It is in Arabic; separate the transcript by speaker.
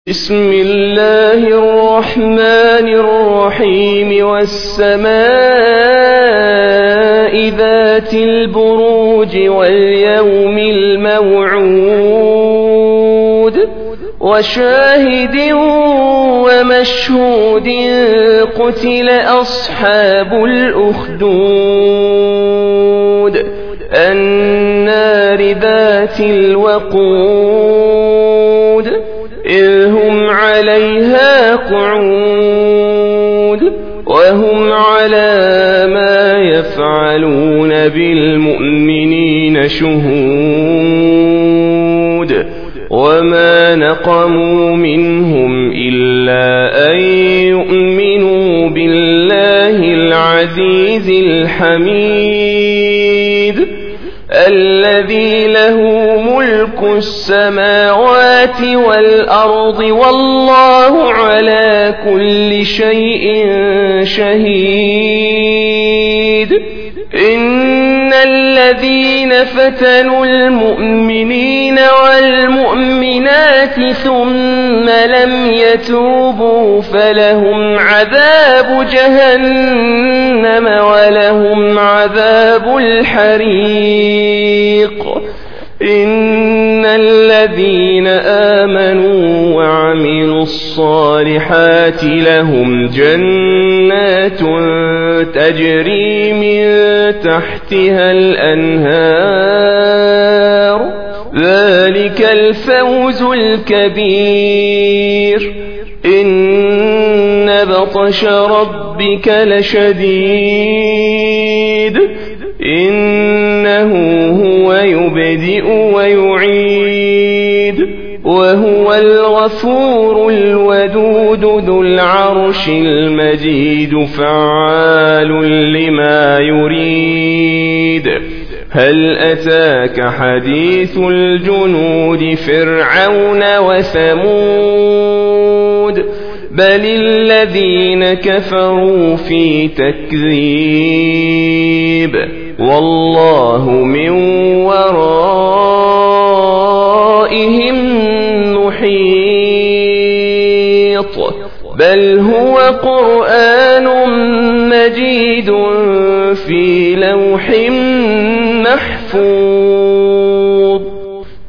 Speaker 1: بسم الله الرحمن الرحيم والسماء ذات البروج واليوم الموعود وشاهد ومشهود قتل أصحاب الأخدود النار ذات الوقود إذ هم عليها قعود وهم على ما يفعلون بالمؤمنين شهود وما نقموا منهم إلا أن يؤمنوا بالله العزيز الحميد الذي له ملك السماوات والأرض والله على كل شيء شهيد إن الذين فتنوا المؤمنين والمؤمنات ثم لم يتوبوا فلهم عذاب جهنم ولهم عذاب الحريق إن الذين آمنوا وعملوا الصالحات لهم جنات تجري من تحتها الأنهار ذلك الفوز الكبير إن بطش ربك لشديد إنه هو يبدئ ويعيد وهو الغفور الودود ذو العرش المجيد فعال لما يريد هل أتاك حديث الجنود فرعون وثمود بل الذين كفروا في تكذيب والله من ورائهم محيط بل هو قرآن مجيد في لوح محفوظ